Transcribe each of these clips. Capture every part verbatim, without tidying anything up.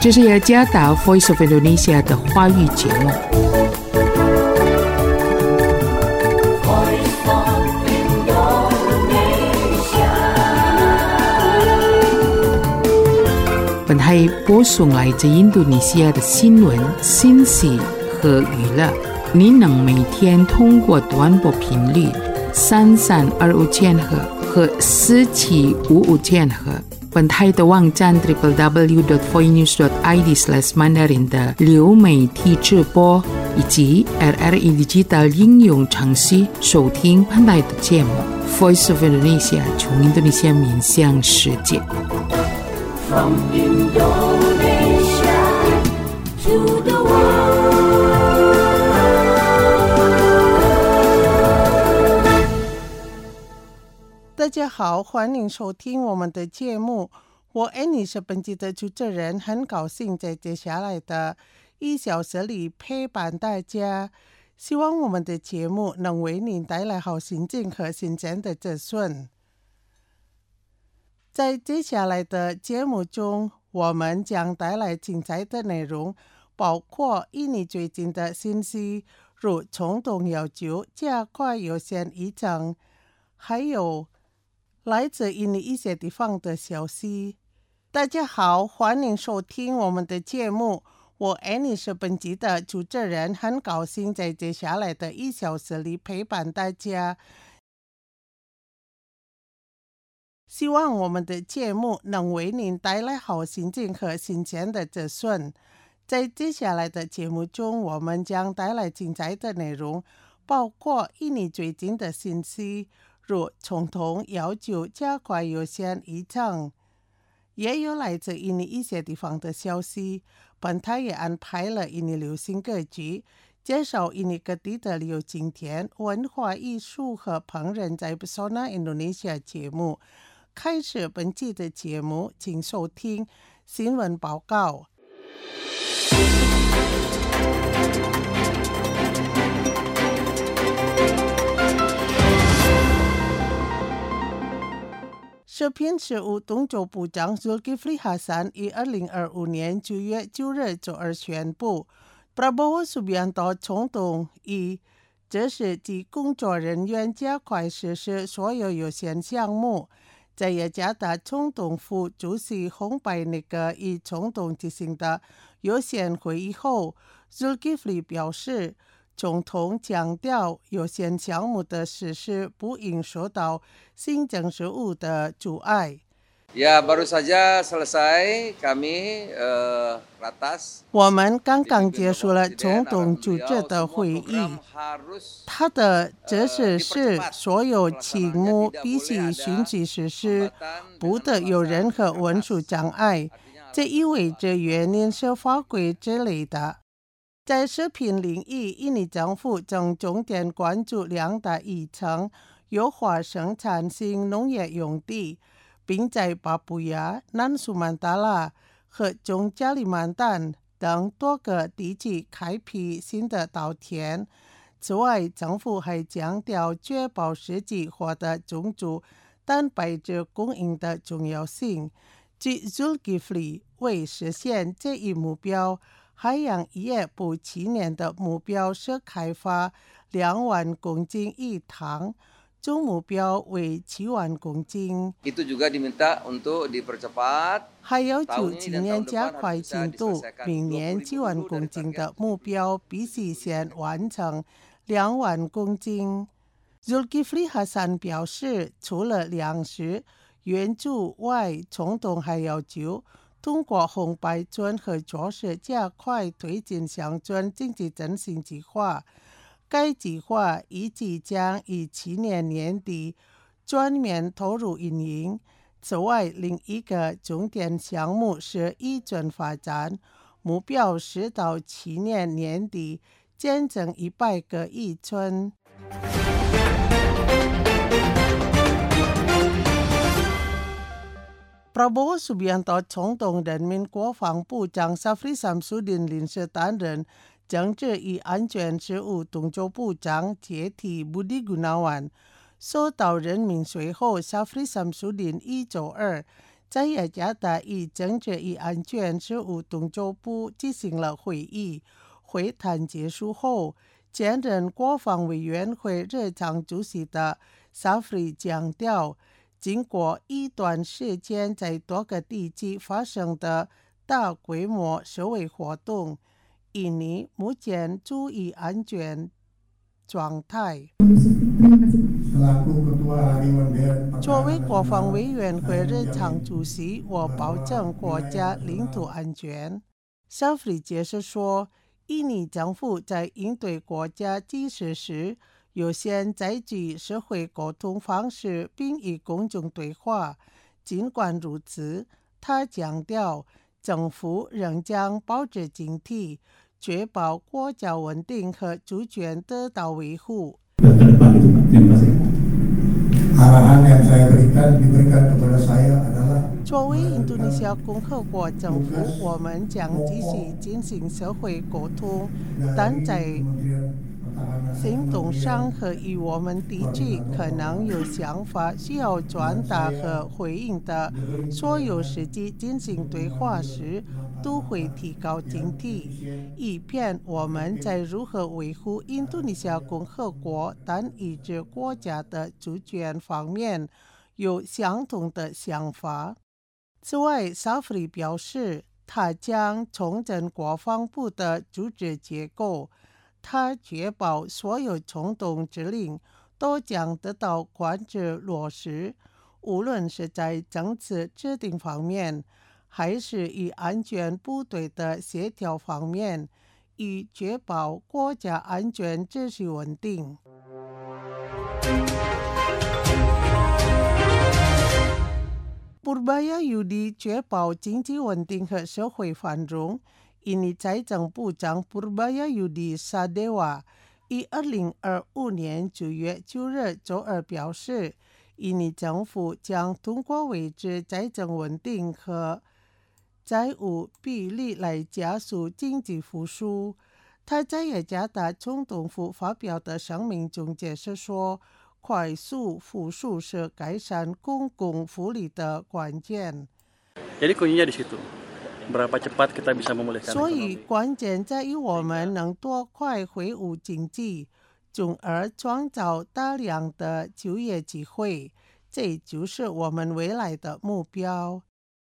这是雅加达 Voice of Indonesia 的华语节目。本台播送来自印度尼西亚的新闻、信息和娱乐。您能每天通过短波频率三三二五千赫和四七五五千赫。本台的网站 double-u double-u double-u dot voinews dot i d slash mandarin 的流媒体直播以及 R R I Digital 应用程序收听本台的节目 Voice of Indonesia 从印度尼西亚面向世界。From Indonesia to the world. 大家好，欢迎收听我们的节目。我 Annie 是本期的主持人，很高兴在接下来的一小时里陪伴大家。希望我们的节目能为您带来好心情和新鲜的资讯。在接下来的节目中，我们将带来精彩的内容，包括印尼最近的信息，如总统要求加快优先议程，还有来自印尼一些地方的消息。大家好，欢迎收听我们的节目。我 Annie 是本集的主持人，很高兴在接下来的一小时里陪伴大家。希望我们的节目能为您带来好心情和新鲜的资讯。在接下来的节目中，我们将带来精彩的内容，包括印尼最近的信息，如总统要求加快优先议程，也有来自印尼一些地方的消息。本台也安排了印尼流行歌曲，介绍印尼各地的旅游景点、文化艺术和烹饪在 Pesona Indonesia 节目。开始本期的节目，请收听新闻报告。食品事务东州部长 Zulkifli Hasan 于二零二五年九月九日周二宣布， Prabowo Subianto 总统已指示其工作人员加快实施所有优先项目。在雅加达总统府主席洪拜内阁与总统进行的优先会议后， Zulkifli 表示，总统强调优先项目的实施不应受到行政事务的阻碍。 Ya, baru saja selesai kami uh, ratas. 我们刚刚结束了总统主持的会议，他的指示是所有项目必须迅速实施，不得有任何文书障碍。这意味着原因是法规之类的。在食品领域，印尼政府正重点关注两大议程：优化生产性农业用地，并在巴布亚、南苏曼答腊和中加里曼丹等多个地区开辟新的稻田。此外，政府还强调确保实际获得种族蛋白质供应的重要性。据 Zulkifli 为实现这一目标，海洋业部七年的目标是开发两万公斤以糖，总目标为七万公斤。 Itu juga diminta untuk dipercepat. 还要求今年加快进度，明年七万公斤的目标必须先完成两万公斤。Zulkifli Hasan 表示，除了粮食援助外，总统还要求通过红白村和措施加快推进乡村经济振兴计划。该计划预计将于去年年底全面投入运营。此外，另一个重点项目是渔村发展，目标是到去年年底建成一百个渔村。Prabowo Subianto 总统人民国防部长 Safri Samsudin 临时担任政治与安全事务东州部长，接替 Budi Gunawan。收到任命随后， Safri Samsudin 一周二在雅加达以政治与安全事务动作部进行了会议。会谈结束后，兼任国防委员会日常主席的沙弗里强调，经过一段时间在多个地区发生的大规模示威活动，印尼目前处于安全状态。作为国防委员会日常主席，我保证国家领土安全。沙弗里解释说，印尼政府在应对国家机事时，优先采取社会沟通方式，并与公众对话。尽管如此，他强调，政府仍将保持警惕，确保国家稳定和主权得到维护。作为印度尼西亚共和国政府，我们将继续进行社会沟通，但在行动上和与我们地区可能有想法需要传达和回应的所有时机进行对话时，都会提高警惕，以便我们在如何维护印度尼西亚共和国单一制国家的主权方面有相同的想法。此外，沙弗里表示，他将重整国防部的组织结构，他确保所有冲动指令都将得到管制落实，无论是在政策制定方面，还是与安全部队的协调方面，以确保国家安全秩序稳定。Purbaya Yudi 确保经济稳定和社会繁荣。印尼财政部长 Purbaya Yudi Sadewa 于二零二五年九月九日周二表示，印尼政府将通过维持财政稳定和债务比例来加速经济复苏。他在雅加达总统府发表的声明中解释说，快速复苏是改善公共福利的关键。所以关键在于我们能多快恢复经济，从而创造大量的就业机会，这就是我们未来的目标。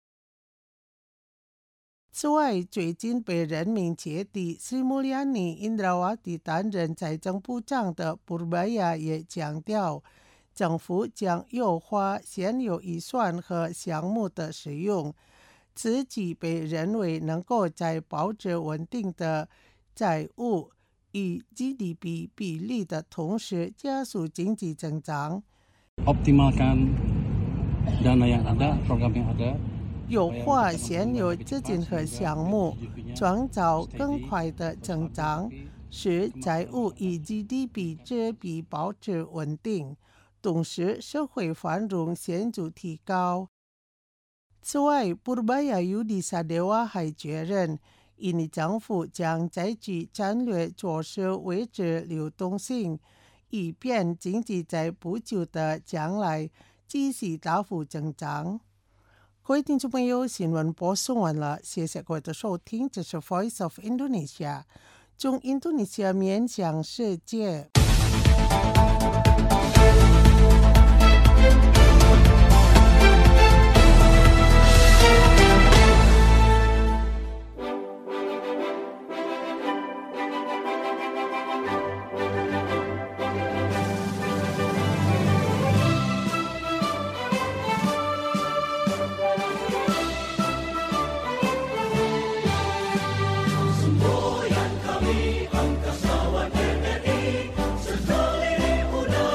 此外，最近被人民揭底斯穆利亚尼因拉瓦蒂担任财政部长的Purbaya也强调，政府将优化现有预算和项目的使用，自己被认为能够在保持稳定的债务与 G D P 比例的同时加速经济增长。 Optimalkan dana yang ada, program yang ada。 优化现有资金和项目，创造更快的增长，使债务与 G D P 值比保持稳定，同时社会繁荣显著提高。此外，Purbaya Yudi Sadewa 还确认，印尼政府将采取战略措施维持流动性，以便经济在不久的将来继续大幅增长。各位听众朋友，新闻播送完了，谢谢各位的收听，这是 Voice of Indonesia， 从印度尼西亚面向世界。 Semboyan kami angkasa R R I, sekeliling udara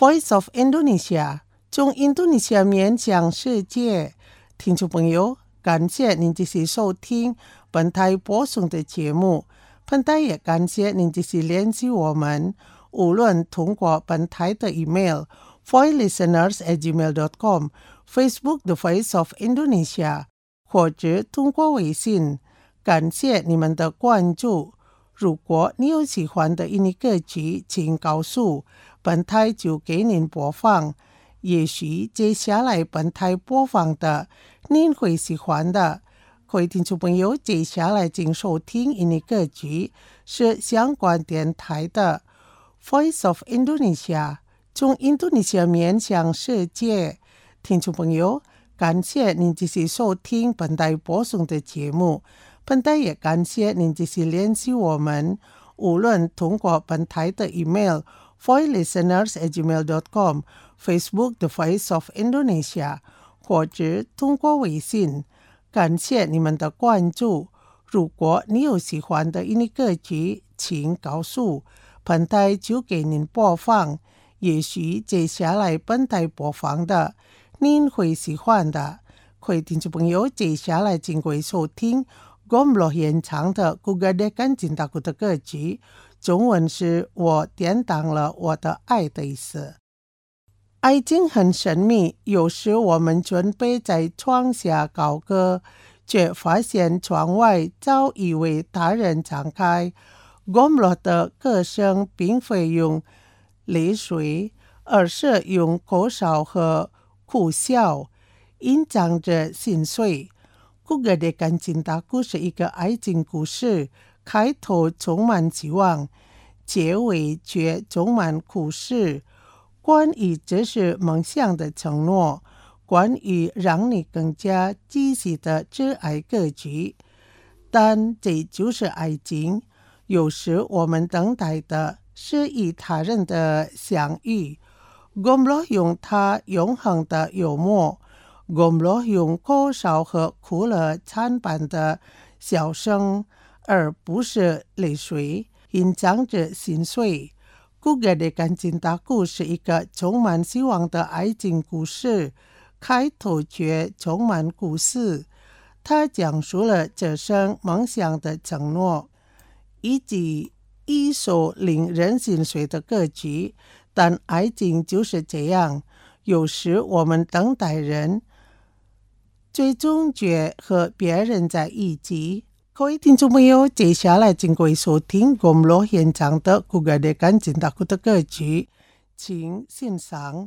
Voice of Indonesia 中印度尼西亚面向世界。听众朋友，感谢您继续收听本台播送的节目，本台也感谢您继续联系我们，无论通过本台的 email voice listeners at gmail dot com Facebook The Voice of Indonesia 或者通过微信。感谢你们的关注。如果你有喜欢的印尼歌曲，请告诉本台就给您播放。也许接下来本台播放的您会喜欢的。各位听众朋友，接下来请收听印尼歌曲是相关电台的 Voice of Indonesia 从印度尼西亚面向世界。听众朋友，感谢您继续收听本台播送的节目，本台也感谢您继续联系我们，无论通过本台的 email voice listeners at gmail dot com Facebook The Voice of Indonesia 或者通过微信。感谢你们的关注。如果你有喜欢的印尼歌曲，请告诉本台就给您播放。也许接下来本台播放的您会喜欢的。各位听众朋友，接下来请各位收听 Gombloh 演唱的 Kugadekan Cintaku 的歌曲，中文是我典当了我的爱的意思。爱情很神秘，有时我们准备在窗下高歌，却发现窗外早已为他人敞开。Gombloh 的歌声并非用泪水，而是用口哨和苦笑，隐藏着心碎。Kugadekan Cintaku 是一个爱情故事，开头充满希望，结尾却充满苦事。关于这是梦想的承诺，关于让你更加积极的挚爱歌曲。但这就是爱情，有时我们等待的是与他人的相遇。Gombloh 用他永恒的幽默， Gombloh 用口哨和哭了参半的笑声，而不是泪水，隐藏着心碎。Kugadekan Cintaku 是一个充满希望的爱情故事，开头却充满故事。它讲述了这生梦想的承诺，以及一首令人心碎的歌曲。但爱情就是这样，有时我们等待人，最终却和别人在一起。各位听众朋友，接下来请各位收听 Gombloh 演唱的 Kugadekan Cintaku 的歌曲，请欣赏。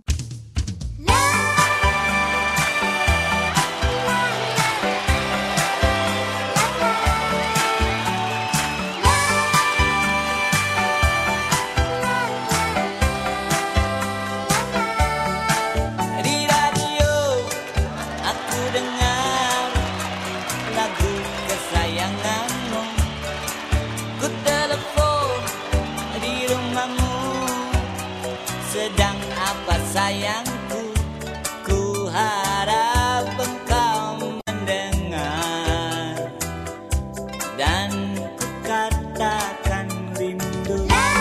Sedang apa sayangku, ku harap engkau mendengar, dan ku katakan rindu.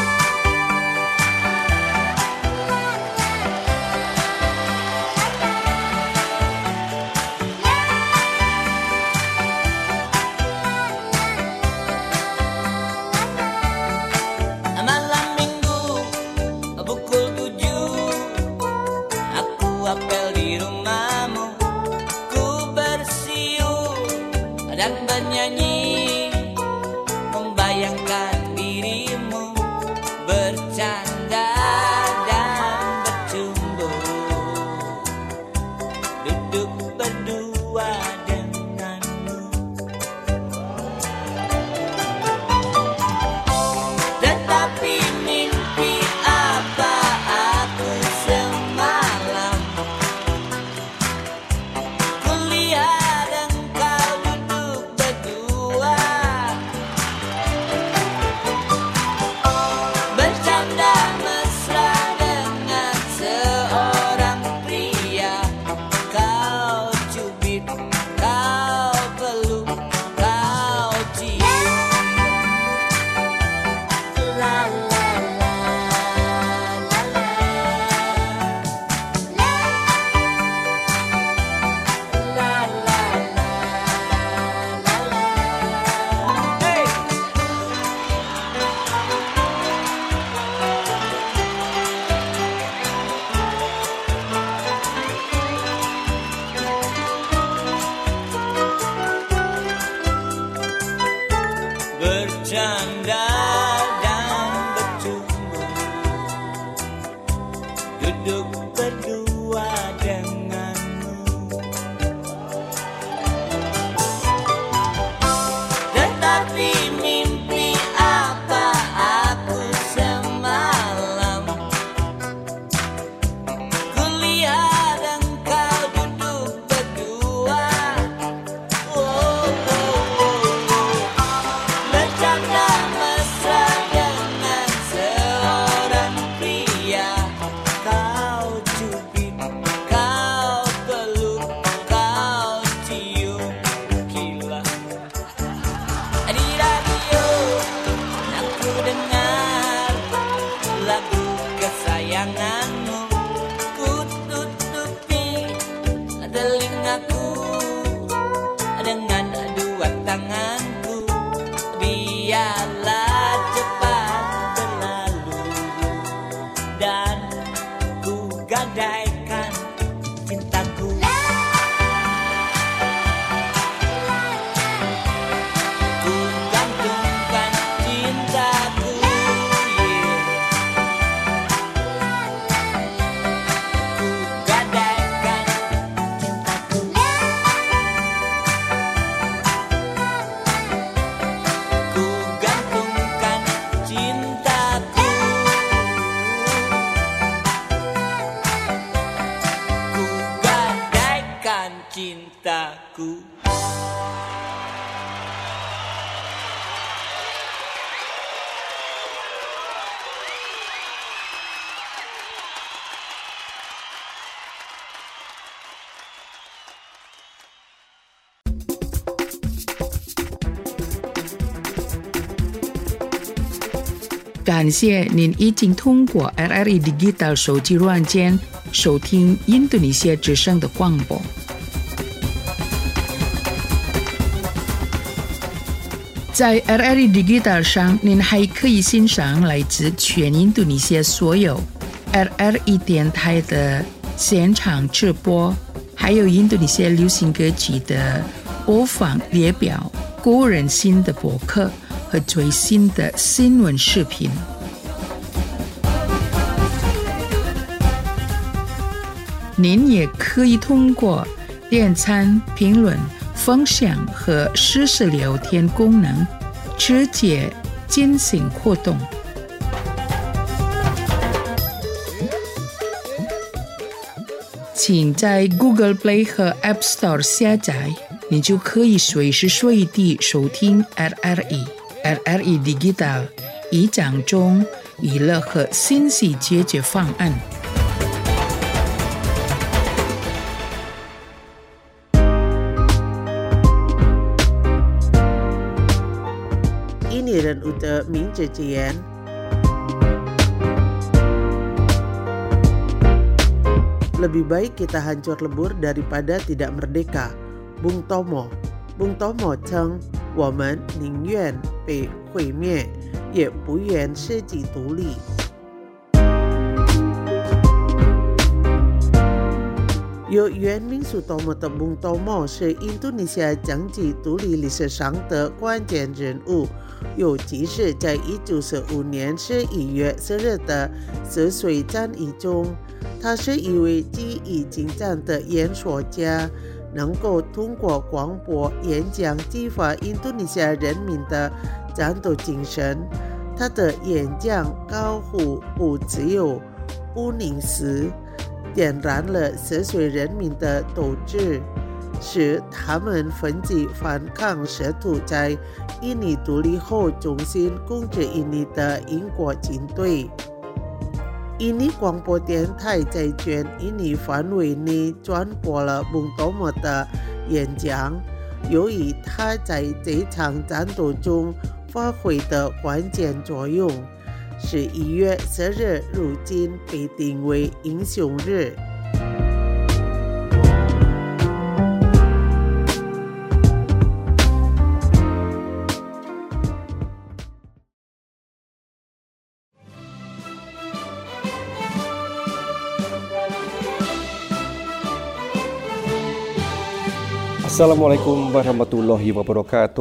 Malam minggu pukul tujuh, aku apel di rumahmu, ku bersiul dan bernyanyi, membayangkan dirimu bercanda dan bercumbu, duduk berdua denganmu. Tetapi mimpi apa aku semalam, kulihat engkau duduk berdua bercanda dan bercumbu, duduk berdua denganmu. Tetapi mimpi apa aku semalam, kulihat engkau duduk berdua. Oh, oh, oh, oh. Bercanda mesra dengan seorang pria. Kau cubit, kau peluk, kau cium, gila. Di radio aku dengar lagu kesayanganmu, ku tutupi telingaku dengan dua tanganku. Biarlah cepat berlalu dan ku gadaikan cintaku. Ku gantungkan cintaku, yeah. Ku gadaikan cintaku. Ku gantungkan cintaku. Ku gadaikan cintaku. 感谢您已经通过 R R E Digital 手机软件收听印度尼西亚之声的广播。在 R R E Digital 上，您还可以欣赏来自全印度尼西亚所有 R R E 电台的现场直播，还有印度尼西亚流行歌曲的播放列表、个人新的博客和最新的新闻视频。您也可以通过点赞、评论、分享和实时聊天功能直接进行互动。请在 Google Play 和 App Store 下载，你就可以随时随地收听 R R E。R R E Digital 以讲中娱乐和信息解决方案。 Ini dan udah minjejian. Lebih baik kita hancur lebur daripada tidak merdeka. Bung Tomo. Bung Tomo 称我们宁愿被毁灭，也不愿自己独立。由原民主Tomo的Bung Tomo是印度尼西亚经济独立历史上的关键人物，尤其是在一九四五年十一月四日的淄水战役中，他是一位技艺精湛的演说家。能够通过广播演讲激发印度尼西亚人民的战斗精神。他的演讲高呼不自由、不宁死，点燃了淄水人民的斗志，使他们奋起反抗试图在印尼独立后重新控制印尼的英国军队。印尼广播电台在全印尼范围内转播了Bung Tomo的演讲，由于他在这场战斗中发挥的关键作用，十一月四日如今被定为英雄日。 Assalamualaikum warahmatullahi wabarakatuh.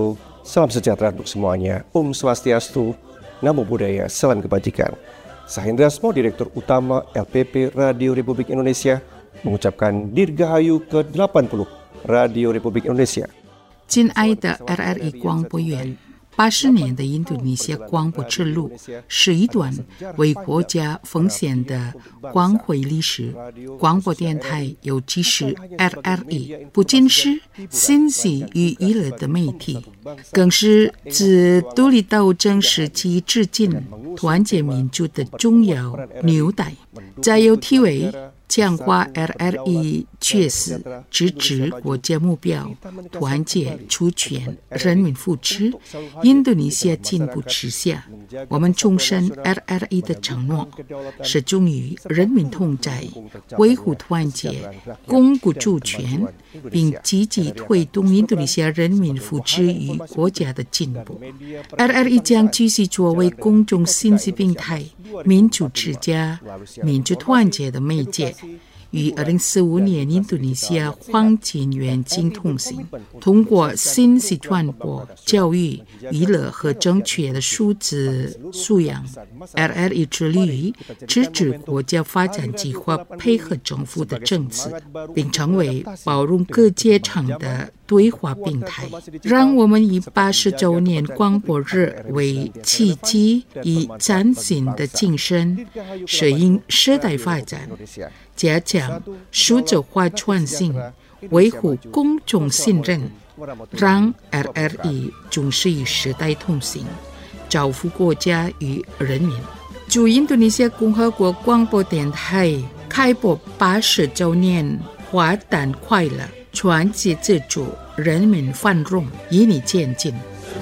Salam sejahtera untuk semuanya. Om Swastiastu, Namo Buddhaya, salam kebajikan. Saya Hendra Asmo, Direktur Utama L P P Radio Republik Indonesia, mengucapkan Dirgahayu ke delapan puluh Radio Republik Indonesia. 亲爱的 R R E 广播员，八十年的印度尼西亚广播之路是一段为国家奉献的光辉历史。广播电台尤其是 R R E， 不仅是信息与娱乐的媒体，更是自独立斗争时期至今团结民族的重要纽带。在有体为强化 R R E 确实支持国家目标，团结主权，人民福祉，印度尼西亚进步之下，我们重申 R R E 的承诺，是忠于人民同在，维护团结，巩固主权，并积极推动印度尼西亚人民福祉与国家的进步。R R E 将继续作为公众信息平台、民主之家、民主团结的媒介，与二零四五年印度尼西亚黄金远景同行，通过信息传播、教育、娱乐和正确的数字素养 ，R R E 致力于支持国家发展计划，配合政府的政策，并成为包容各阶层的对话平台。让我们以八十周年广播日为契机，以崭新的精神适应时代发展，加强数字化创新，维护公众信任，让 R R E 重视与时代同行，造福国家与人民。祝印度尼西亚共和国广播电台开播八十周年华诞快乐，团结自主，人民繁荣，与你前进。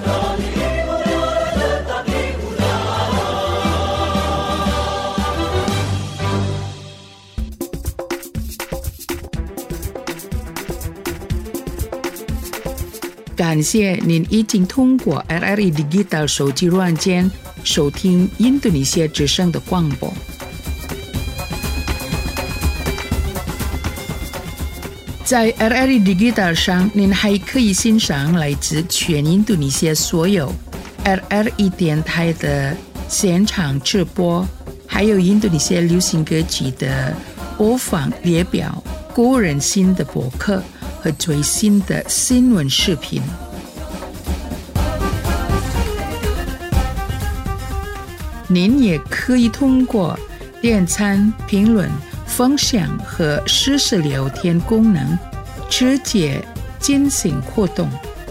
感谢您已经通过 R R E Digital 手机软件收听印度尼西亚之声的广播。在 R R E Digital 上，您还可以欣赏来自全印度尼西亚所有 R R E 电台的现场直播，还有印度尼西亚流行歌曲的播放列表、个人新的博客和最新的新闻视频。您也可以通过点赞、评论、分享和实时聊天功能直接进行互动。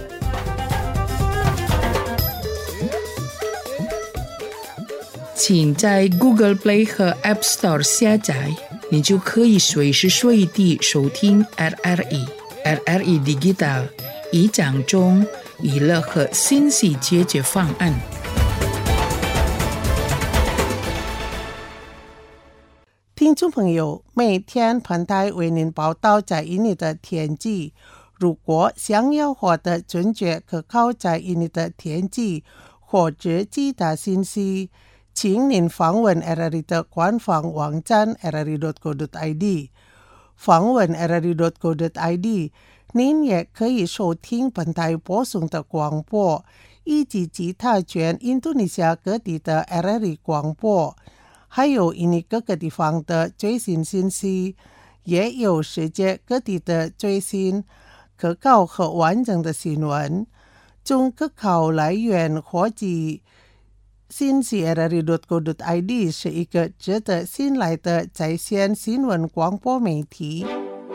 请在 Google Play 和 App Store 下载，你就可以随时随地收听 R R E。R R E Digital 以讲中娱乐和信息解决方案。 听众朋友，每天本台为您报道在印尼的天气。如果想要获得准确可靠在印尼的天气或者其他信息，请您访问 R R E 的官方网站 r r e dot co dot i d。访问 r r e dot co dot i d， 您也可以收听本台播送的广播，以及其他全印度尼西亚各地的 R R E 广播，还有印尼各个地方的最新信息，也有世界各地的最新、可靠和完整的新闻。从可靠来源获取信息 r r e dot co dot i d 是一个值得信赖的在线新闻广播媒体。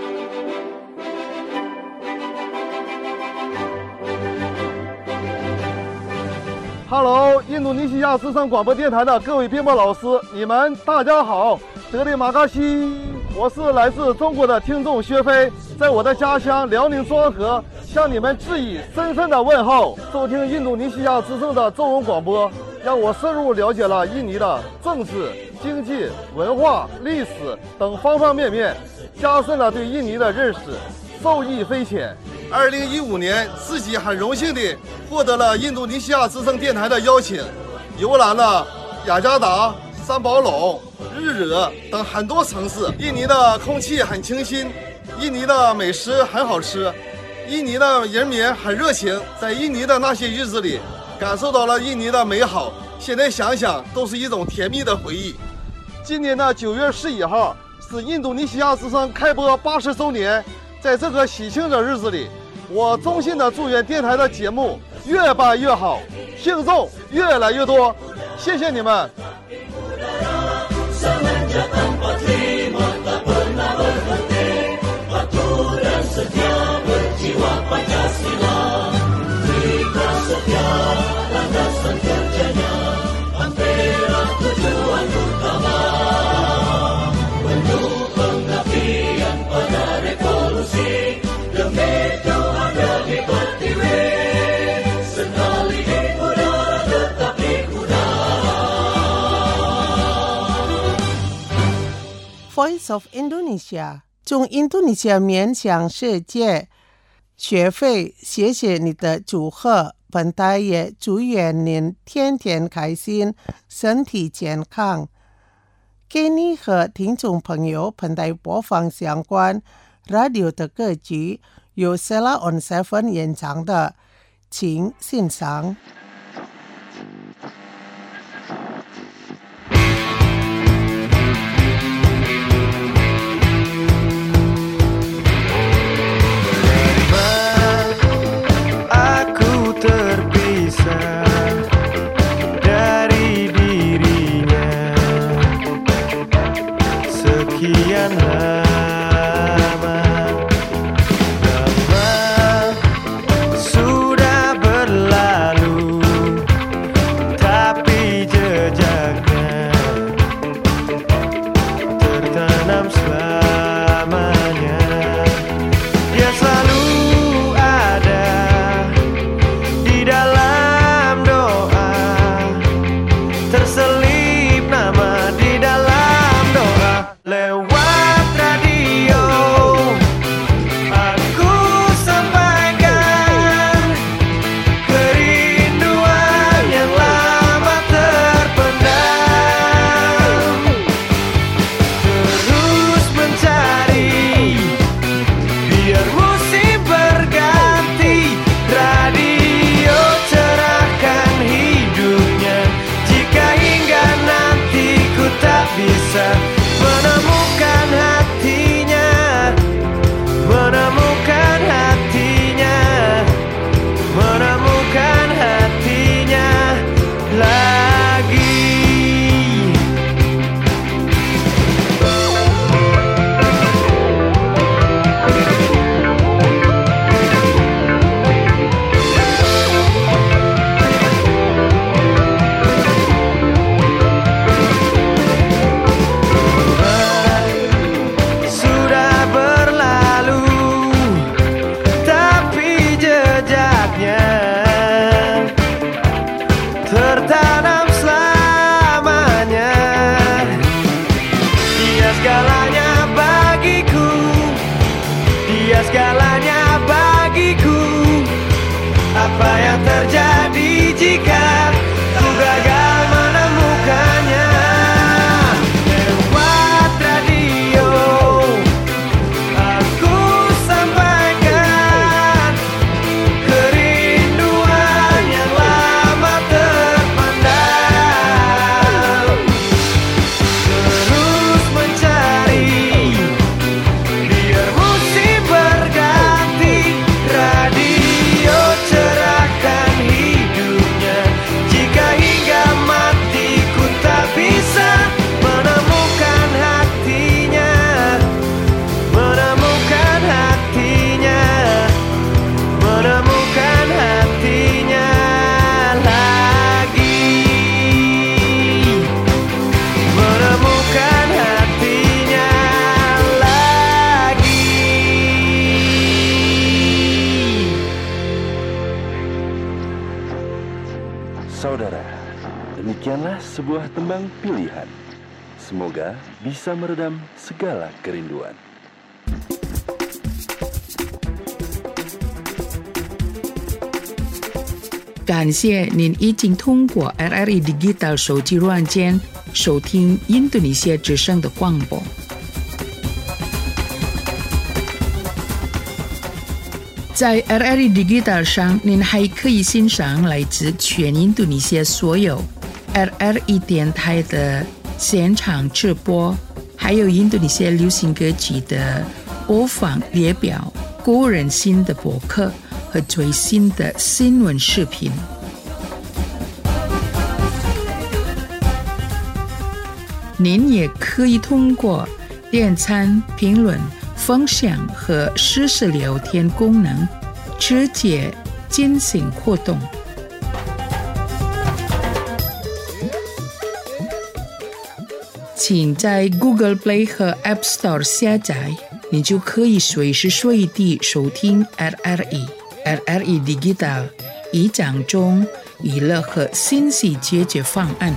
Hello， 印度尼西亚之声广播电台的各位编播老师，你们大家好，德里马嘎西，我是来自中国的听众薛飞，在我的家乡辽宁庄河向你们致以深深的问候。收听印度尼西亚之声的中文广播，让我深入了解了印尼的政治、经济、文化、历史等方方面面，加深了对印尼的认识，受益匪浅。二零一五年，自己很荣幸地获得了印度尼西亚之声电台的邀请，游览了雅加达、三宝垄、日惹等很多城市。印尼的空气很清新，印尼的美食很好吃， 印尼的人民很热情，在印尼的那些日子里，感受到了印尼的美好。现在想想，都是一种甜蜜的回忆。今年的九月十一号是印度尼西亚之声开播八十周年，在这个喜庆的日子里，我衷心的祝愿电台的节目越办越好，听众越来越多。谢谢你们。 Voice of Indonesia 从印度尼西亚面向世界学会，谢谢你的祝贺。本台也祝愿您天天开心，身体健康。给你和听众朋友本台播放相关 radio 的歌曲，由 Sela on Seven 演唱的，请欣赏。 Apa yang terjadi jika ku gagal menemukannya? Lewat radio aku sampaikan kerinduan yang lama terpendam. Terus mencari biar musim berganti, radio cerahkan hidupnya. Jika hingga mati ku tak bisa menemukan hatinya, menemukan hatinya, menemukan hatinya lagi, menemukan hatinya lagi. Saudara, demikianlah sebuah tembang pilihan. Semoga bisa meredam segala kerinduan. 感谢您已经通过 R R E Digital 手机软件收听印度尼西亚之声的广播。 在 R R I Digital 上，您还可以欣赏来自全印度尼西亚所有 R R I 电台的现场直播，还有印度尼西亚流行歌曲的播放列表、个人新的博客和最新的新闻视频。您也可以通过点赞、评论、分享和实时聊天功能直接进行互动。请在 Google Play 和 App Store 下载，你就可以随时随地收听 R R I、R R I Digital 一讲中娱乐和信息解决方案。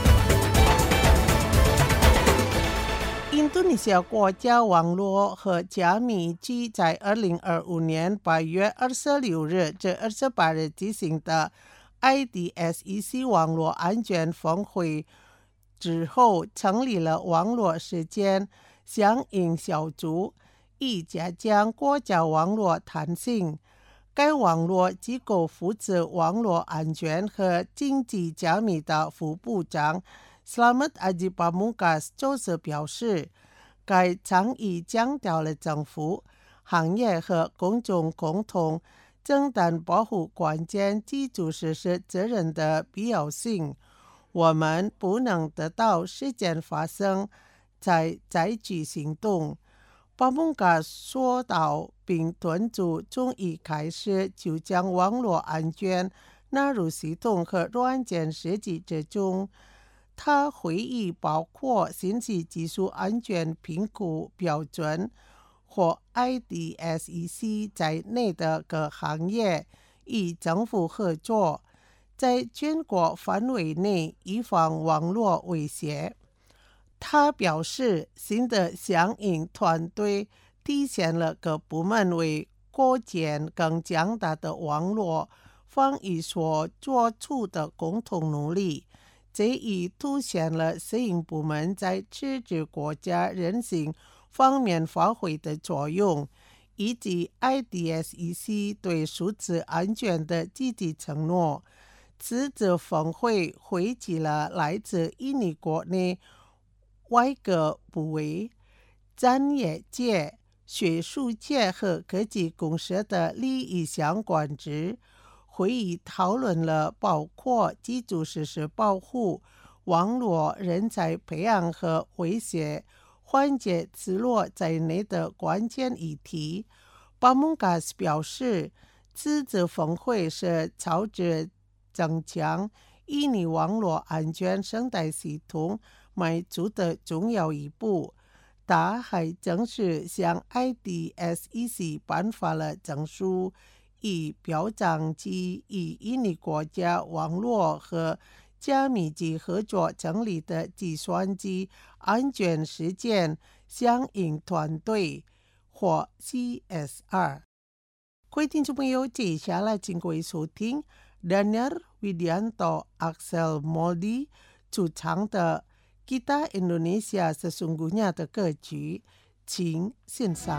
印度尼西亚国家网络和加密局在二零二五年八月二十六日至二十八日举行的 I D S E C 网络安全峰会之后，成立了网络事件响应小组，以加强国家网络弹性。该网络机构负责网络安全和经济加密的副部长 Slamet Aji Pamungkas 就是表示，该倡议强调了政府、行业和公众共同承担保护关键基础设施责任的必要性。我们不能得到事件发生才采取行动，巴蒙嘎说道，并敦促从一开始就将网络安全纳入系统和软件设计之中。他回忆包括信息技术安全评估标准或 I D S E C 在内的各行业与政府合作，在全国范围内预防网络威胁。他表示，新的响应团队体现了各部门为构建更强大的网络防御所做出的共同努力。这已凸显了适应部门在支持国家人性方面发挥的作用，以及 I D S E C 对数字安全的积极承诺。此次峰会汇集了来自印尼国内外各部委、产业界、学术界和科技公司的利益相关者。会议讨论了包括基础设施保护、网络人才培养和威胁缓解失落在内的关键议题。巴蒙嘎斯表示，此次峰会是朝着增强印尼网络安全生态系统迈出的重要一步。他还正式向 I D S E C 颁发了证书，以表彰其与印尼国家网络和加密机合作成立的计算机安全事件响应团队或 C S R。 各位听众朋友，接下来请各位收听 Daniel Widianto、Axel Moldi 主唱的 Kita Indonesia Sesungguhnya 的歌曲，请欣赏。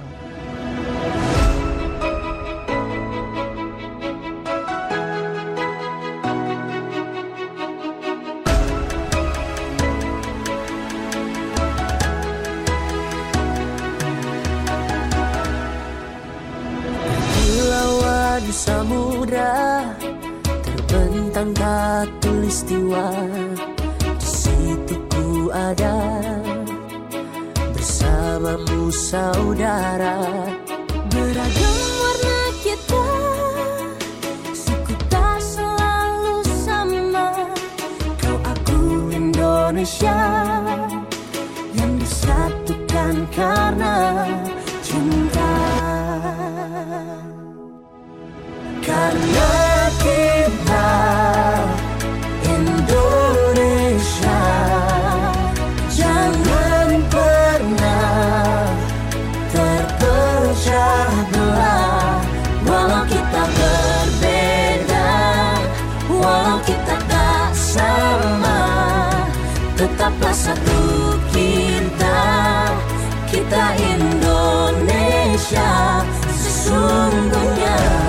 Di samudra terbentang khatulistiwa, di situ ku ada bersamamu saudara. Beragam warna kita, suku tak selalu sama. Kau aku Indonesia yang disatukan karena cinta. Karena kita Indonesia, jangan pernah terpecah belah. Walau kita berbeda, walau kita tak sama, tetaplah satu kita, kita Indonesia sesungguhnya.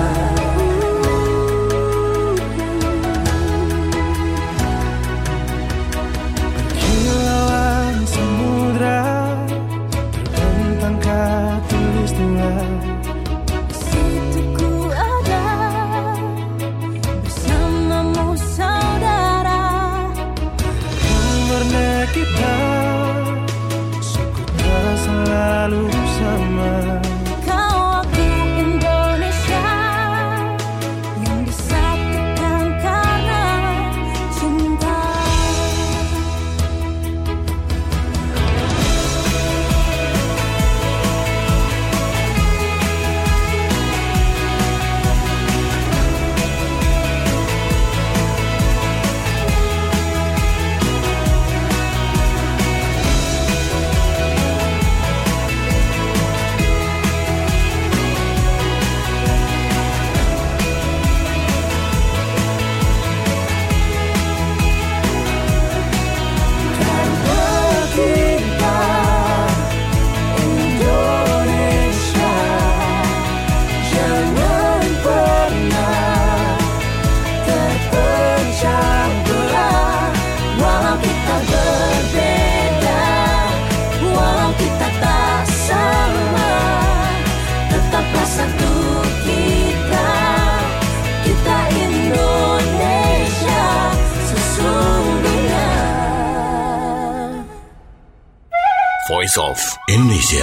Voice of Indonesia。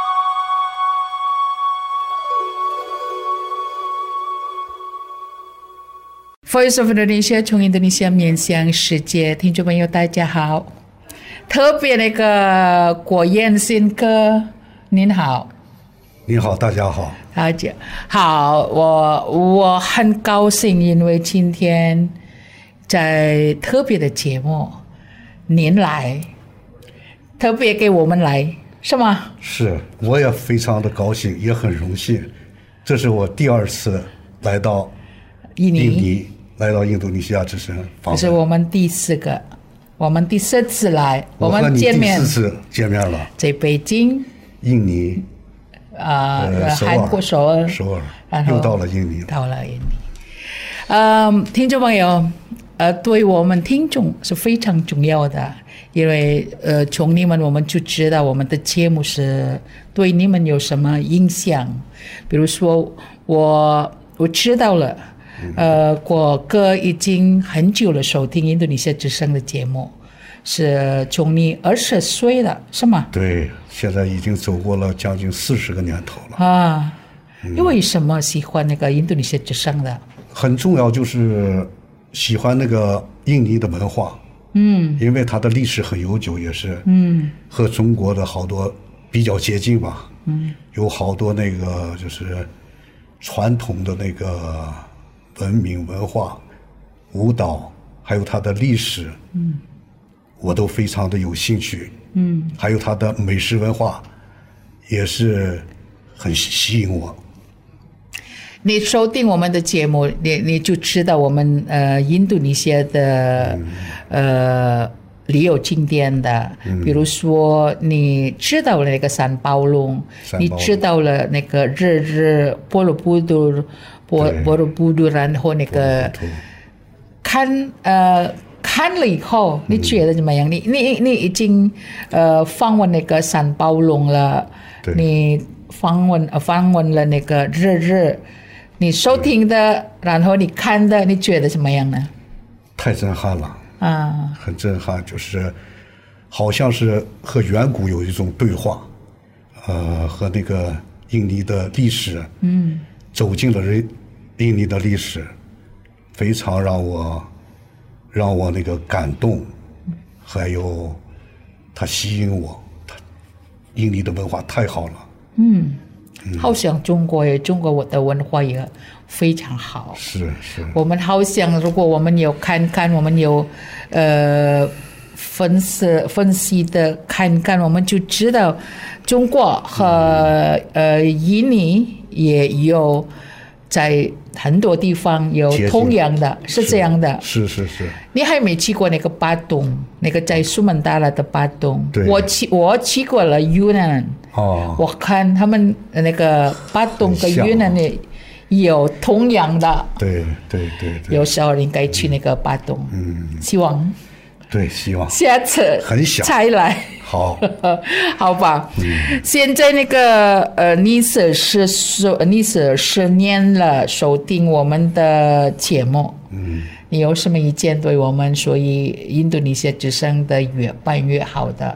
Voice of Indonesia 从印度尼西亚面向世界，听众朋友大家好。特别那个郭彦新哥，您好。 你好，大家好。 大家好，我我很高兴，因为今天在特别的节目，您来，特别给我们来，是吗？ 是，我也非常的高兴，也很荣幸。这是我第二次来到印尼。印尼来到印度尼西亚之声访问， 这是我们第四个，我们第四次来， 我们见面， 第四次见面了， 在北京、 印尼、 啊、呃、 首尔、 韩国首尔、 首尔，然后又到了印尼， 到了印尼。嗯，听众朋友，呃，对我们听众是非常重要的，因为呃，从你们我们就知道我们的节目是对你们有什么影响。比如说，我我知道了。呃，果哥已经很久了收听印度尼西亚之声的节目，是从你二十岁了，是吗？ 对，现在已经走过了将近四十个年头了啊。你为什么喜欢那个印度尼西亚之声的？ 很重要就是喜欢那个印尼的文化，嗯，因为它的历史很悠久，也是嗯和中国的好多比较接近吧，嗯，有好多那个就是传统的那个。文明文化、舞蹈，还有它的历史，嗯，我都非常的有兴趣，嗯，还有它的美食文化，也是很吸引我。 你收听我们的节目，你你就知道我们呃印度尼西亚的、嗯、呃旅游景点的，嗯、比如说你知道了那个三宝龙，你知道了那个日日波罗布都。波波罗布都，然后那个看呃看了以后，你觉得怎么样？嗯、你你你已经呃访问那个三宝龙了，你访问呃访问了那个日日，你收听的，然后你看的，你觉得怎么样呢？ 太震撼了啊， 很震撼，就是好像是和远古有一种对话，呃，和那个印尼的历史，嗯，走进了人。印尼的历史非常让我让我那个感动，还有它吸引我，它印尼的文化太好了。嗯，嗯好像中国也中国的文化也非常好。 是是。 我们好像如果我们有看看，我们有呃分析分析的看看，我们就知道中国和、嗯、呃印尼也有。在很多地方有同样的，是这样的。 是是是。 你还没去过那个巴东，那个在苏门答腊的巴东。对。我去，我去过了越南。哦。我看他们那个巴东跟越南的有同样的。 对对对对。 有时候应该去那个巴东。嗯。希望。 对，希望。 下次。 很想。 才来。 好， 好吧。嗯、现在那个呃，你是是是你是十年了收听我们的节目，嗯，你有什么意见对我们？所以印度尼西亚之声的越办越好的。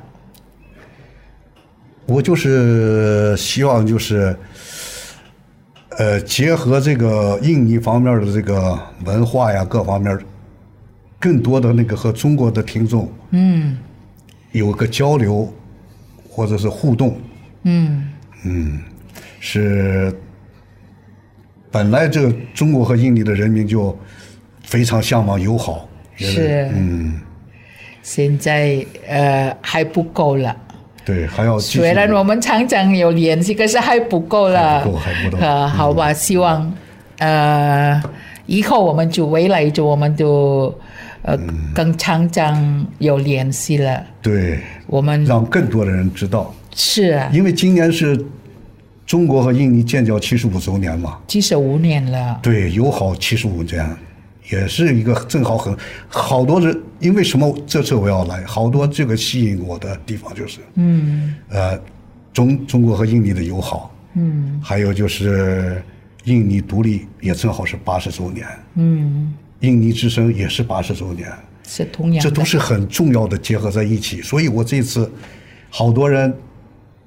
我就是希望就是，呃，结合这个印尼方面的这个文化呀，各方面，更多的那个和中国的听众，嗯。有个交流，或者是互动，嗯嗯，是本来这个中国和印尼的人民就非常向往友好， 是嗯，现在呃还不够了， 对，还要虽然我们常常有联系，可是还不够了， 还不够，还不够， 呃，好吧，嗯、希望呃以后我们就未来就我们就。呃，跟厂长有联系了。 对， 我们让更多的人知道。 是啊， 因为今年是中国和印尼建交七十五周年嘛。 七十五年了。 对，友好七十五年，也是一个正好很好多人。因为什么？这次我要来，好多这个吸引我的地方就是，嗯，呃，中中国和印尼的友好，嗯，还有就是印尼独立也正好是八十周年，嗯。印尼之声也是八十周年， 是同样的， 这都是很重要的结合在一起。所以我这次好多人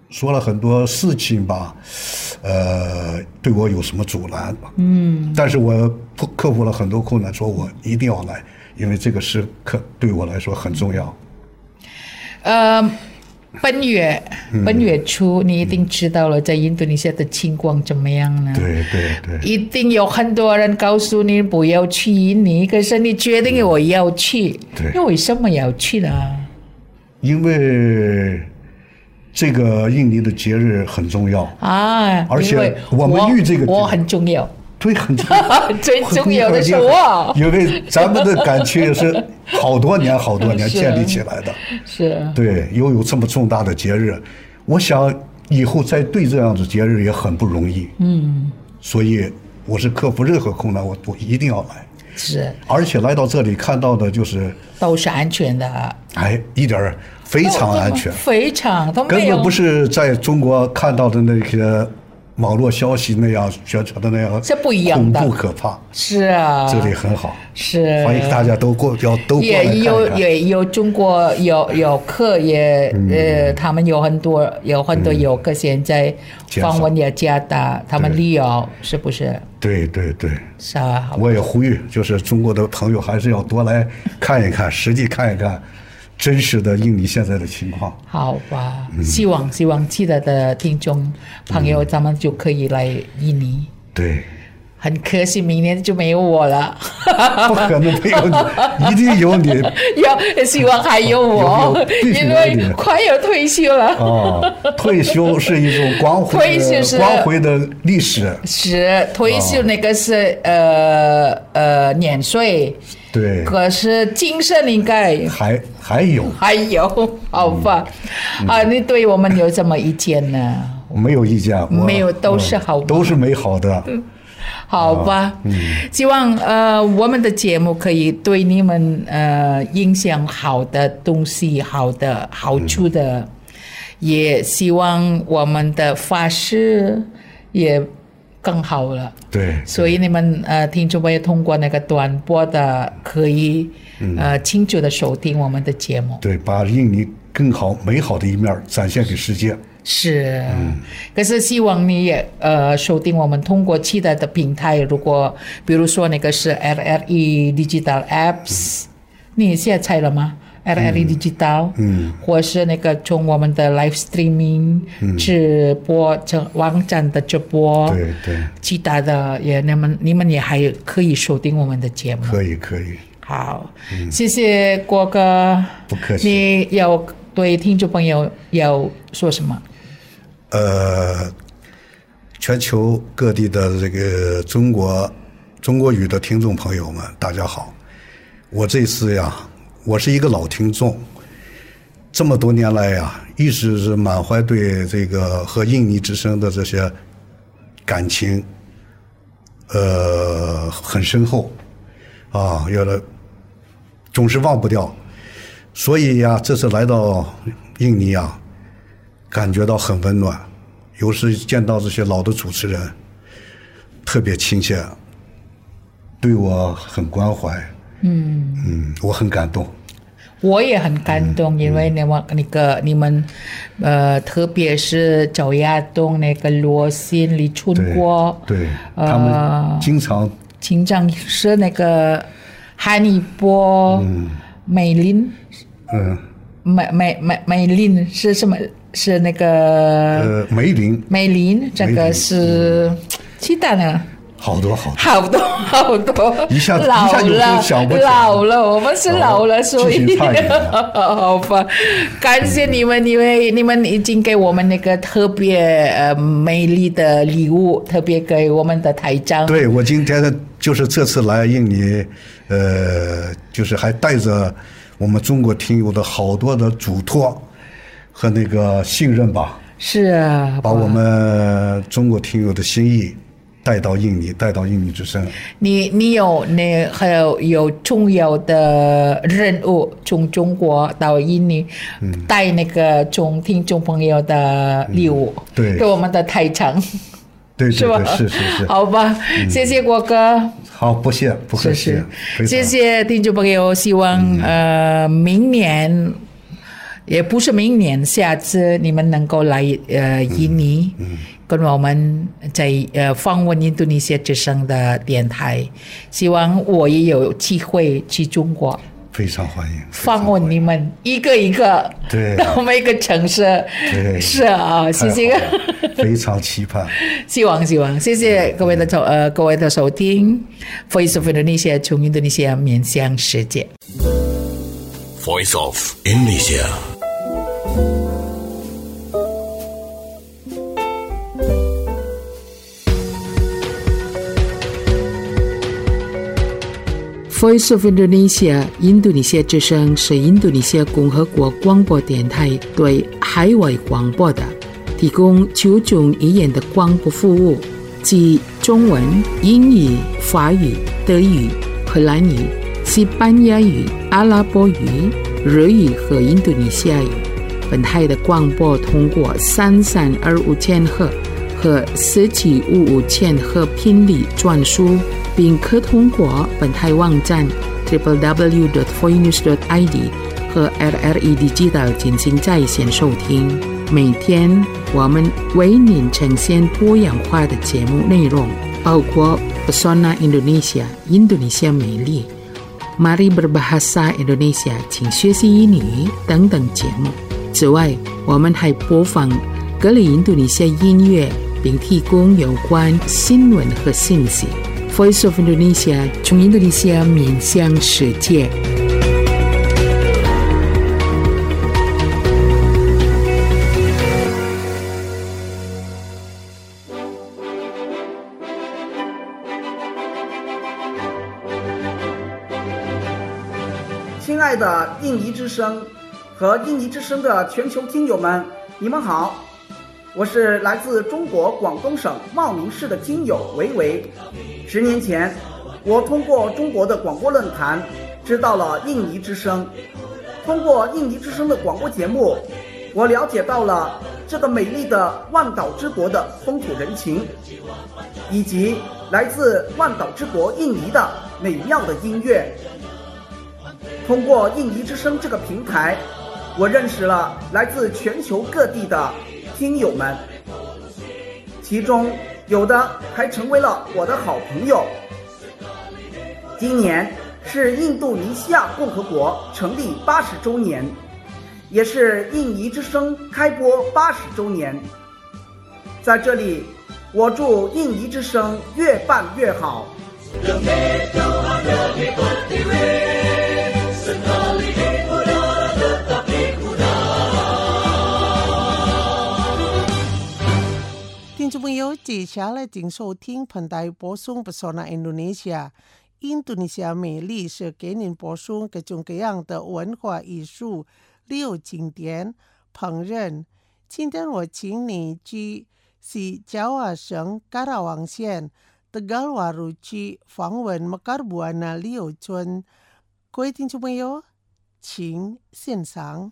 说了很多事情吧，呃，对我有什么阻拦？ 嗯， 但是我克服了很多困难，说我一定要来，因为这个时刻对我来说很重要。 呃，本月本月初，你一定知道了，在印度尼西亚的情况怎么样呢？ 对对对， 一定有很多人告诉你不要去印尼，可是你决定我要去， 对， 你为什么要去呢？ 因为这个印尼的节日很重要啊， 而且我们遇这个我很重要。 对，很重要。 最重要的是我， 因为咱们的感情也是好多年、好多年建立起来的。 是。 对，又有这么重大的节日，我想以后再对这样的节日也很不容易。 嗯。 所以我是克服任何困难，我我一定要来。 是。 而且来到这里看到的就是都是安全的。 哎，一点非常安全， 非常都没有，根本不是在中国看到的那些。网络消息那样宣传的那样， 是不一样的， 恐怖可怕。 是啊， 这里很好， 是欢迎大家都过，要都过来看看。 也有也有中国有游客也、嗯、呃，他们有很多有很多游客现在访问也加大，他们旅游是不是？ 对对对， 是啊。 我也呼吁，就是中国的朋友还是要多来看一看，实际看一看。真实的印尼现在的情况， 好吧，嗯、希望希望记得的听众朋友，咱们就可以来印尼。 对， 很可惜明年就没有我了。 不可能没有你，一定有你。 有，希望还有我， 有有因为快要退休了。 哦，退休是一种光辉， 退休是光辉的历史。 是退休那个是、哦、呃呃年岁。 对， 可是精神应该还还有还有，好吧？嗯、啊，你对我们有什么意见呢？ 没有意见， 没有，都是好， 都是美好的。 好吧，啊嗯、希望呃我们的节目可以对你们呃影响好的东西，好的好处的，嗯、也希望我们的法师也更好了。 对， 所以你们呃听众朋友通过那个短波的可以、嗯、呃清楚的收听我们的节目。 对，把印尼更好美好的一面展现给世界。 是，嗯、可是希望你也呃收听我们通过其他的平台，如果比如说那个是 R R E Digital Apps，、嗯、你现在猜了吗？R R E Digital， 嗯，或是那个从我们的 live streaming、嗯、直播这网站的直播， 对对， 其他的也你们你们也还可以收听我们的节目， 可以可以。 好，嗯、谢谢郭哥， 不客气。 你有对听众朋友要说什么？ 呃，全球各地的这个中国中国语的听众朋友们，大家好，我这次呀。我是一个老听众，这么多年来呀，一直是满怀对这个和印尼之声的这些感情，呃，很深厚，啊，有的总是忘不掉。所以呀，这次来到印尼啊，感觉到很温暖，有时见到这些老的主持人，特别亲切，对我很关怀。嗯嗯，我很感动。 我也很感动，嗯、因为那么那个你们，呃，特别是周亚东那个罗欣、李春国， 对，对呃、 他们经常经常是那个韩一波、嗯、美玲， 嗯， 美美美美玲是什么？是那个呃梅林， 梅林，这个是其他的。 好多好多好多好多， 一下老了一下就想不起来老了，我们是老了，所以好吧，感谢你们，因为你们已经给我们那个特别呃美丽的礼物，特别给我们的台长。 对，我今天就是这次来印尼，呃，就是还带着我们中国听友的好多的嘱托和那个信任吧。 是啊， 把我们中国听友的心意带到印尼，带到印尼之声。 你你有那还有有重要的任务，从中国到印尼，嗯、带那个中听众朋友的礼物，嗯、对，给我们的台长， 对对对， 是吧？ 是是是， 好吧，嗯、谢谢郭哥。 好，不谢不客气， 谢谢听众朋友，希望、嗯、呃明年。 也不是明年，下次你们能够来呃印尼，嗯嗯、跟我们在呃访问印度尼西亚之声的电台，希望我也有机会去中国。 非常欢迎， 访问你们一个一个， 对， 到每个城市， 对， 是啊，谢谢， 非常期盼， 希望希望，谢谢各位的收呃各位的收听 ，Voice of Indonesia 从印度尼西亚面向世界 ，Voice of Indonesia。 Voice of Indonesia 印度尼西亚之声是印度尼西亚共和国广播电台对海外广播的提供九种语言的广播服务，即中文、英语、法语、德语、荷兰语、西班牙语、阿拉伯语、日语和印度尼西亚语。本台的广播通过三三二五千赫和四七五五千赫频率转输，并可通过本台网站 double-u double-u double-u dot voinews dot i d 和 R R E Digital 进行在线收听。每天我们为您呈现多样化的节目内容，包括 Pesona Indonesia 印度尼西亚美丽、Mari Berbahasa Indonesia 请学习英语等等节目。此外，我们还播放各类印度尼西亚音乐，并提供有关新闻和信息。Voice of Indonesia 从印度尼西亚面向世界。 亲爱的印尼之声和印尼之声的全球听友们，你们好，我是来自中国广东省茂名市的听友维维。十年前，我通过中国的广播论坛知道了印尼之声，通过印尼之声的广播节目，我了解到了这个美丽的万岛之国的风土人情，以及来自万岛之国印尼的美妙的音乐。通过印尼之声这个平台，我认识了来自全球各地的听友们，其中有的还成为了我的好朋友。今年是印度尼西亚共和国成立八十周年，也是印尼之声开播八十周年。在这里，我祝印尼之声越办越好。 听众朋友，接下来请收听本台播送 Pesona Indonesia 印度尼西亚美丽是给您播送各种各样的文化艺术、旅游景点、烹饪。今天我请你去西Jawa省卡拉旺县 Tegalwaru 去访问 Mekar Buana 旅游村。各位听众朋友，请欣赏。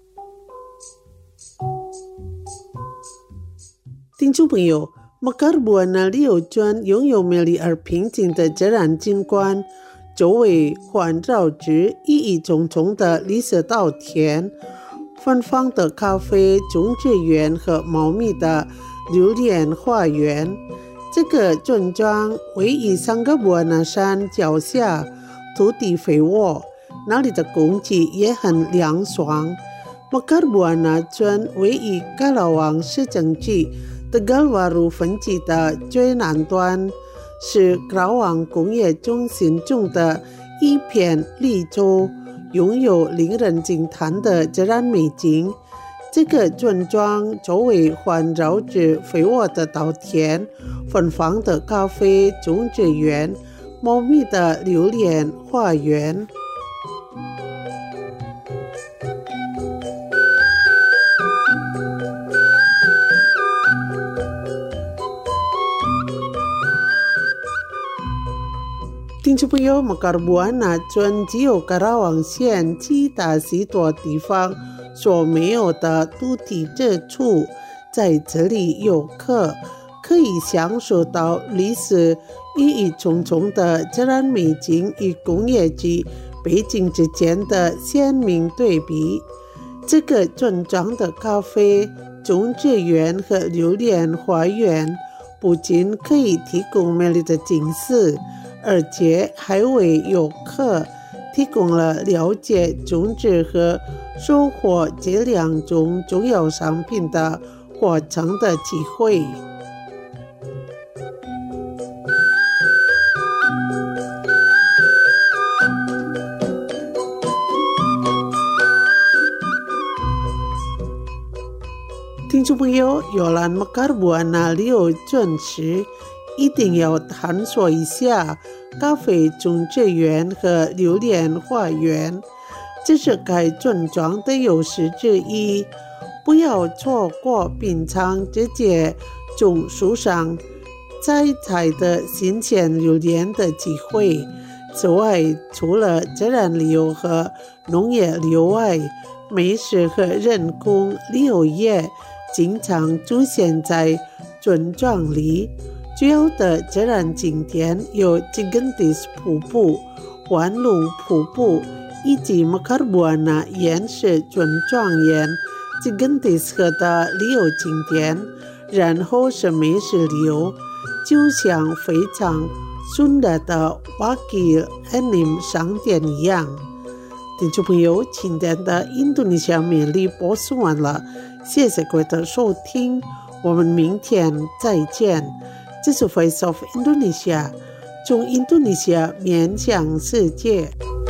听众朋友， Mekar Buana 旅游村拥有美丽而平静的自然景观，周围环绕着意义重重的绿色稻田、芬芳的咖啡种植园和茂密的榴莲花园。这个村庄位于桑格布纳山脚下，土地肥沃，那里的空气也很凉爽。Mekar Buana 村位于卡拉旺市政区Tegalwaru 分区的最南端，是卡拉旺工业中心中的一片绿洲，拥有令人惊叹的自然美景。这个村庄周围环绕着肥沃的稻田、芬芳的咖啡种植园、茂密的榴莲花园。听众朋友， Mekar Buana 村只有卡拉旺县其他许多地方所没有的土地之处，在这里游客可以享受到历史意义重重的自然美景与工业区北京之间的鲜明对比。 这个村庄的咖啡种植园和榴莲花园不仅可以提供美丽的景色，而且还为游客提供了了解种植和收获这两种重要商品的过程的机会。听众朋友，游览马卡尔布安纳旅游村时，一定要探索一下咖啡种植园和榴莲花园，这是该村庄的优势之一。不要错过品尝直接从树上摘采的新鲜榴莲的机会。此外，除了自然旅游和农业旅游外，美食和人工旅游业经常出现在村庄里。主要的自然景点有吉根蒂斯瀑布、万隆瀑布以及马卡尔布安纳岩石村庄沿吉根蒂斯河的旅游景点。然后是美食旅游，就像非常顺利的瓦吉安宁商店一样。听众朋友，今天的印度尼西亚美丽播送完了，谢谢各位的收听，我们明天再见。这是 Voice of Indonesia， 从印度尼西亚面向世界。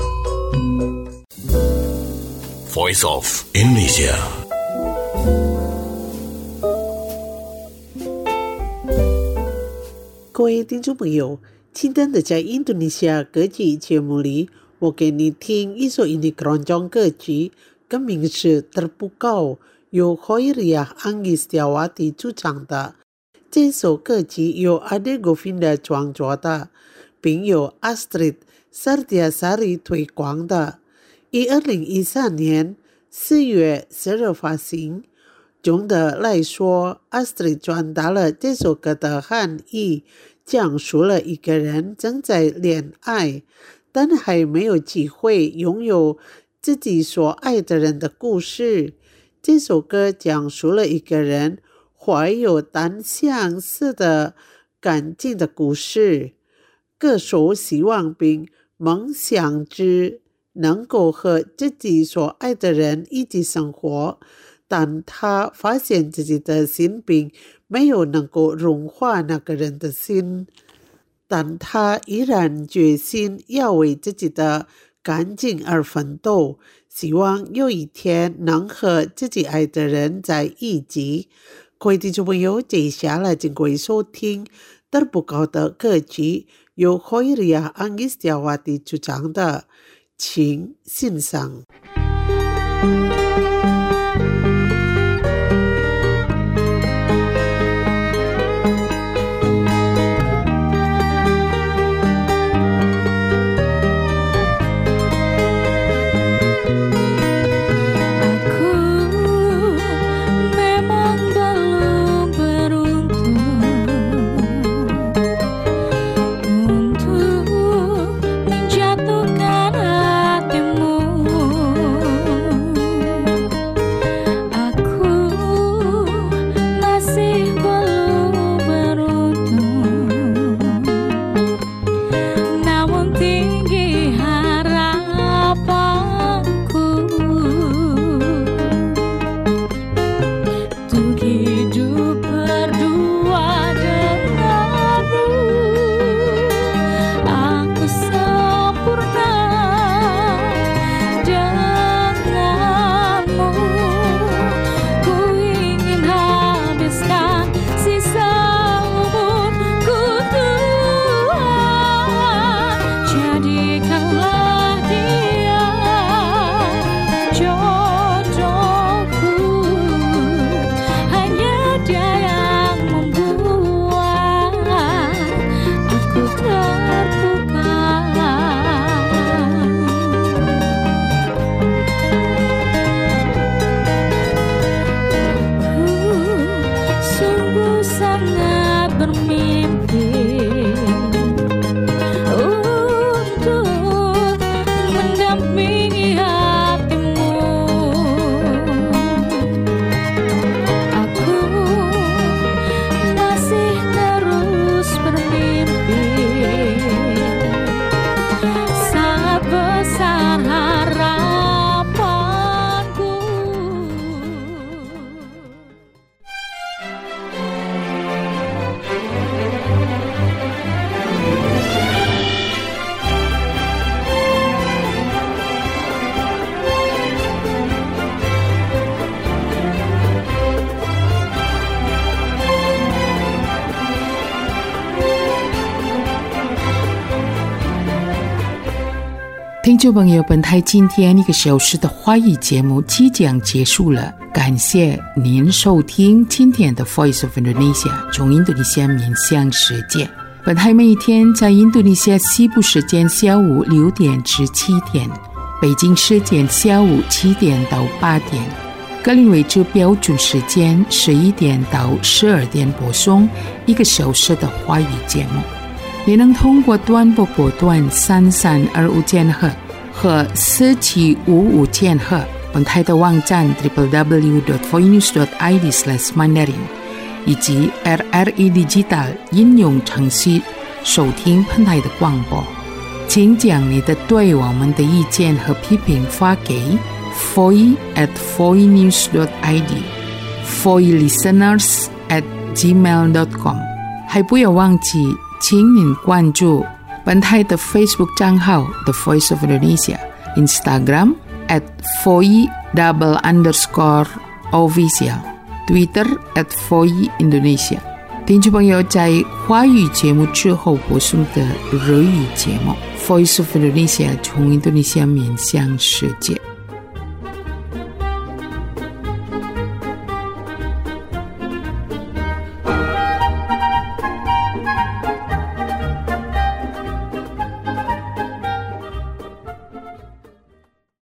Voice of Indonesia。 各位听众朋友，今天的在印度尼西亚歌曲节目里，我给你听一首印尼keroncong歌曲，歌名是 Terpukau， 由 Khairiyah Anggistiawati 主唱的。这首歌曲由 Ade Govinda 创作的，并由 Astrid Sardiasari 推广的，于二零一三年四月十日发行。总的来说， Astrid 传达了这首歌的含义，讲述了一个人正在恋爱，但还没有机会拥有自己所爱的人的故事。这首歌讲述了一个人怀有单相思的感情的故事。歌手希望并梦想之能够和自己所爱的人一起生活，但他发现自己的心并没有能够融化那个人的心，但他依然决心要为自己的感情而奋斗，希望有一天能和自己爱的人在一起。各位听众朋友，接下来请各位收听 Terpukau 的歌曲，由 Khairiyah Anggistiawati 主唱的，请欣赏。 Menjatuhkan hatimu 听众朋友，本台今天一个小时的华语节目即将结束了，感谢您收听今天的 Voice of Indonesia 从印度尼西亚面向世界。本台每一天在印度尼西亚西部时间下午六点至七点，北京时间下午七点到八点，格林威治标准时间十一点到十二点播送一个小时的华语节目。你能通过短波波段三三二五千赫和四七五五千赫，本台的网站 double-u double-u double-u dot voinews dot i d slash mandarin 以及 R R E Digital 应用程序收听本台的广播。请将你的对我们的意见和批评发给 voice at voinews dot i d voice listeners at gmail dot com。 还不要忘记请您关注本台的 Facebook 账号 The Voice of Indonesia， Instagram at voice double underscore official， Twitter at voice Indonesia。 听众朋友，在华语节目之后播送的日语节目 Voice of Indonesia 从印度尼西亚面向世界。